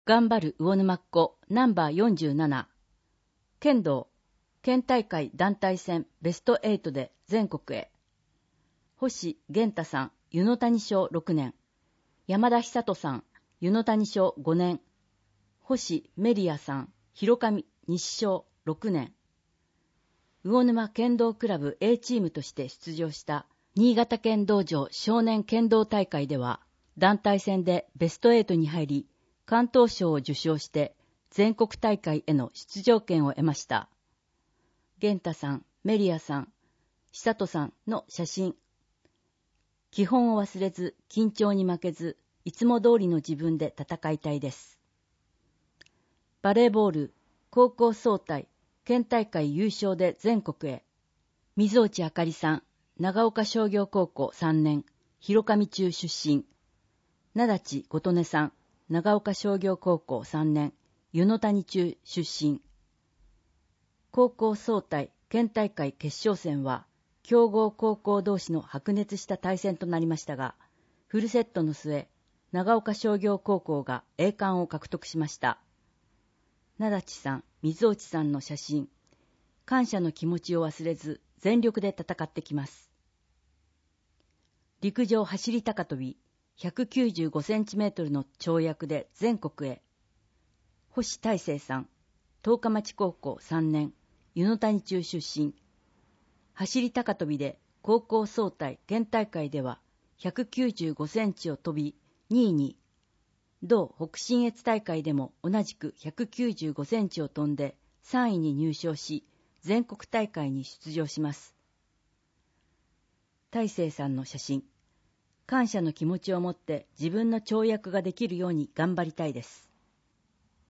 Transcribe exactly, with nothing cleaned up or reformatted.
頑張る魚沼っ子ナンバーよんじゅうなな。剣道、県大会団体戦ベストはちで全国へ。星源太さん、湯の谷賞ろくねん。山田久人さん、湯の谷賞ごねん。星メリアさん、広上西賞ろくねん。魚沼剣道クラブ A チームとして出場した新潟県道場少年剣道大会では、団体戦でベストはちに入り、関東賞を受賞して全国大会への出場権を得ました。源太さん、メリアさん、久人さんの写真。基本を忘れず、緊張に負けず、いつも通りの自分で戦いたいです。バレーボール、高校総体、県大会優勝で全国へ。水落あかりさん、長岡商業高校さんねん、広上中出身。名立琴音さん、長岡商業高校さんねん、湯の谷中出身。高校総体、県大会決勝戦は、強豪高校同士の白熱した対戦となりましたが、フルセットの末、長岡商業高校が栄冠を獲得しました。名立さん、水落さんの写真。感謝の気持ちを忘れず、全力で戦ってきます。陸上走り高跳び、ひゃくきゅうじゅうごセンチメートルの跳躍で全国へ。星大成さん、十日町高校さんねん、湯の谷中出身。走り高跳びで高校総体県大会ではひゃくきゅうじゅうごセンチを飛びにいに、同北信越大会でも同じくひゃくきゅうじゅうごセンチを飛んでさんいに入賞し、全国大会に出場します。大成さんの写真。感謝の気持ちを持って自分の跳躍ができるように頑張りたいです。